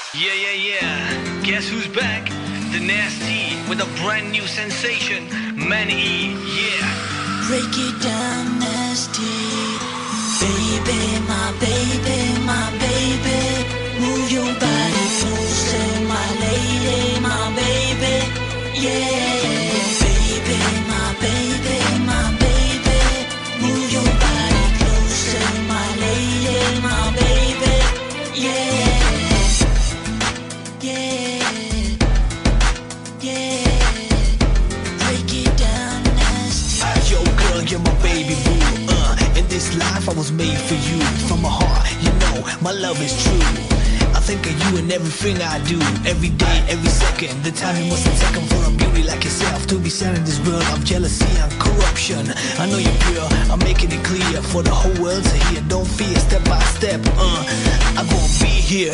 Yeah, yeah, yeah. Guess who's back? The Nasty with a brand new sensation, Manny. Yeah. Break it down, Nasty. Baby, my baby, my baby. Move your body closer, my lady, my baby. Yeah. Baby, my baby, my baby. Move your body closer, my lady, my baby. Yeah. Yeah, yeah, break it down, Nasty. Yo, girl, you're my baby boo. In this life I was made for you. From my heart, you know, my love is true. I think of you in everything I do. Every day, every second. The timing wasn't taken for a beauty like yourself to be sad in this world of jealousy and corruption. I know you're pure, I'm making it clear for the whole world to hear. Don't fear, step by step, I'm gonna be here.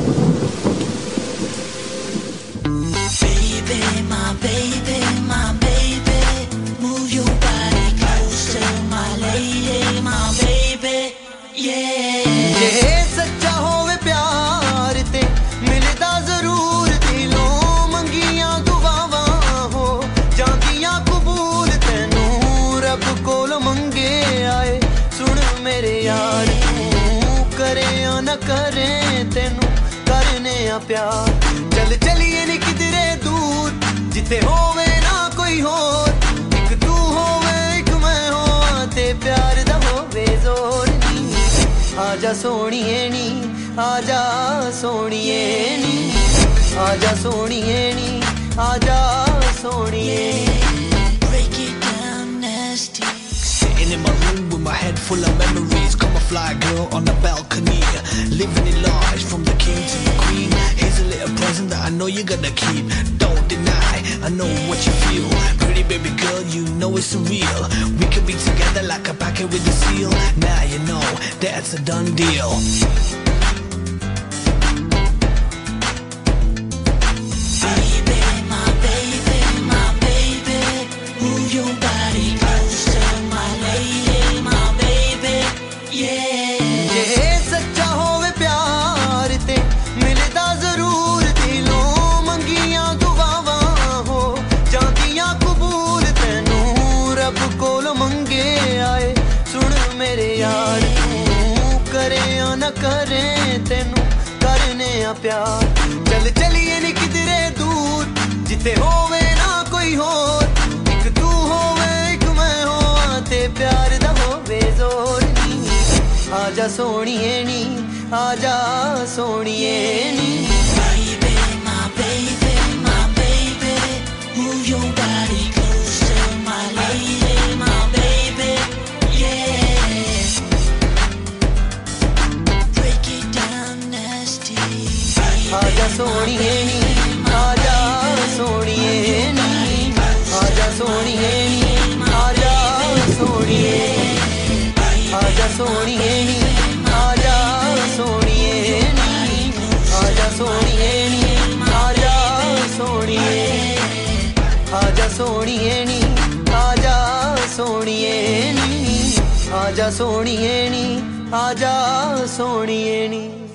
Baby, my baby, my baby. Move your body closer, my lady, my baby. Yeah. ये सच्चा होवे प्यार ते मिलदा जरूर दिलों मंगियां दुआवां हो जांदियां कबूल तैनू रब कोल मंगे आए सुन मेरे यार तू करे या न करे तैनू करने आ प्यार चल चलिए नी किधरे दूर जिथे होवे ना कोई होर एक तू होवे एक मैं होवां ते प्यार दा होवे जोर आजा सोनिए नी आजा सोनिए नी आजा सोनिए नी आजा सोनिए Break it down, Nasty. Sitting in my room with my head full of memories. Come a fly girl on the balcony, living in large from the king to the queen. Here's a little present that I know you're gonna keep. Don't deny, I know what you feel. Pretty baby girl, you know it's surreal. We could be together like a packet with a seal. Now you know that's a done deal. Baby, my baby, my baby. Move your body closer, my lady, my baby. Yeah. ये सच्चा होवे प्यार ते मिलदा जरूर दिलों मंगियां दुआवां हो जांदियां कबूल तैनू रब कोल मंगे आए सुन मेरे यार तू करे या न करे तैनू करने आ प्यार चल चलिए नी किधरे दूर जिथे होवे ना कोई होर एक तू होवे एक मैं होवां ते प्यार दा होवे जोर नी आजा सोनिए नी आजा सोनिए नी Baby, my baby, my baby. Move your body closer, my lady, my baby. Yeah. Break it down, Nasty. आजा सोनिए नी आजा सोनिए नी आजा सोनिए नी आजा सोनिए आजा सोनिए नी आजा सोनिए नी आजा सोनिए नी आजा सोनिए आजा सोनिए नी आजा सोनिए नी आजा सोनिए नी आजा सोनिए नी